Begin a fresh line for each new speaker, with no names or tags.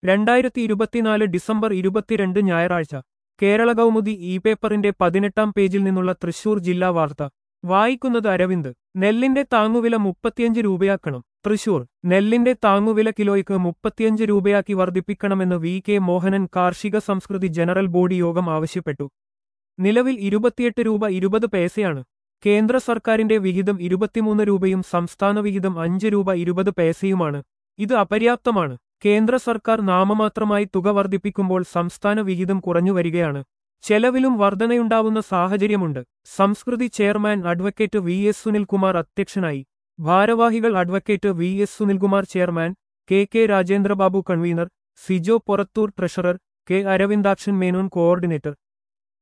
2024 December 22 ഞായറാഴ്ച കേരള കൗമുദി പേപ്പറിന്റെ 18-ാം പേജിൽ നിന്നുള്ള തൃശൂർ ജില്ലാ വാർത്ത വായിക്കുന്നത് അരവിന്ദ്. നെല്ലിന്റെ താങ്ങുവില 35 രൂപയാക്കണം. തൃശൂർ. നെല്ലിന്റെ താങ്ങുവില കിലോയ്ക്ക് 35 രൂപയാക്കി വർദ്ധിപ്പിക്കണമെന്ന് വി. മോഹനൻ കാർഷിക സംസ്കൃതി ജനറൽ ബോഡി യോഗം ആവശ്യപ്പെട്ടു. നിലവിൽ 28 രൂപ 20 പൈസയാണ്. കേന്ദ്ര സർക്കാരിന്റെ വിഹിതം 23 രൂപയും സംസ്ഥാന വിഹിതം 5 രൂപ 20 പൈസയുമാണ്. ഇത് അപര്യാപ്തമാണ്. കേന്ദ്ര സർക്കാർ നാമമാത്രമായി തുക വർദ്ധിപ്പിക്കുമ്പോൾ സംസ്ഥാന വിഹിതം കുറഞ്ഞുവരികയാണ്. ചെലവിലും വർധനയുണ്ടാവുന്ന സാഹചര്യമുണ്ട്. Samskriti chairman advocate V. Sunilkumar അധ്യക്ഷനായി. ഭാരവാഹികൾ advocate V. Sunilkumar chairman, K. Rajendrababu convener, Sijo Porathur treasurer, K. Aravindakshan Menon coordinator.